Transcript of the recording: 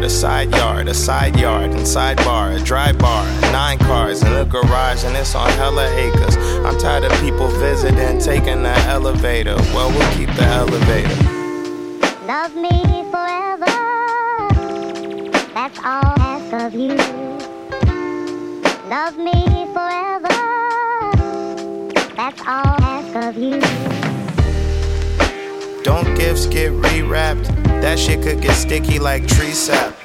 a side yard, a side yard, and sidebar, a dry bar, 9 cars in a garage, and it's on hella acres. I'm tired of people visiting, taking the elevator. Well, we'll keep the elevator. Love me forever, that's all I ask of you. Love me forever, that's all I ask of you. Don't gifts get rewrapped? That shit could get sticky like tree sap.